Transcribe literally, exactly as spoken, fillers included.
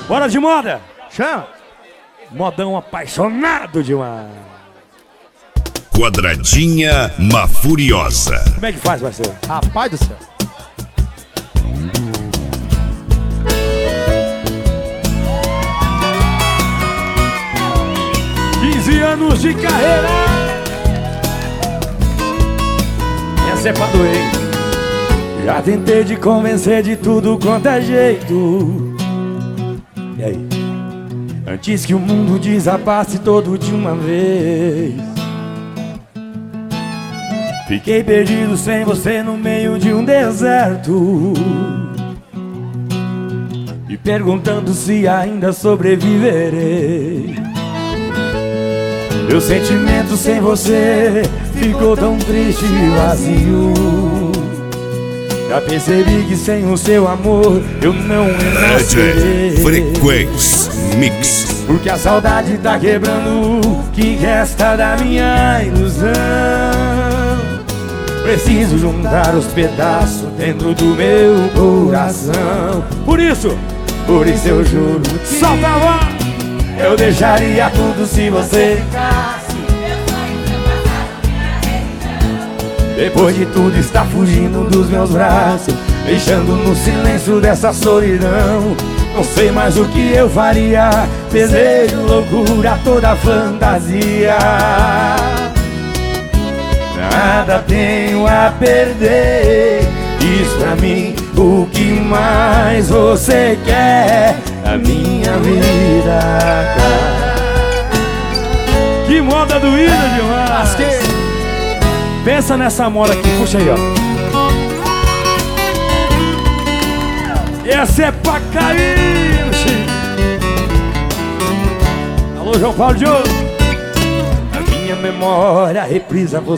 Bora de moda! Chama! Modão apaixonado demais. Quadradinha Mafuriosa. Como é que faz, parceiro? Rapaz do céu. quinze anos de carreira. Essa é pra doer. Já tentei de convencer de tudo quanto é jeito. E aí? Antes que o mundo desapasse todo de uma vez. Fiquei perdido sem você no meio de um deserto, e perguntando se ainda sobreviverei. Meu sentimento sem você ficou tão triste e vazio. Já percebi que sem o seu amor eu não renascerei. Frequência Mix. Porque a saudade tá quebrando o que resta da minha ilusão. Preciso juntar os pedaços dentro do meu coração. Por isso, por isso eu juro, solta a voz, eu deixaria tudo se você ficasse. Depois de tudo está fugindo dos meus braços, deixando no silêncio dessa solidão. Não sei mais o que eu faria, desejo, loucura, toda fantasia. Nada tenho a perder, diz pra mim o que mais você quer da minha vida. Que moda doída demais! Pensa nessa moda aqui, puxa aí, ó. Essa é pra cair, Chico. Alô, João Paulo de Ouro. A minha memória reprisa você.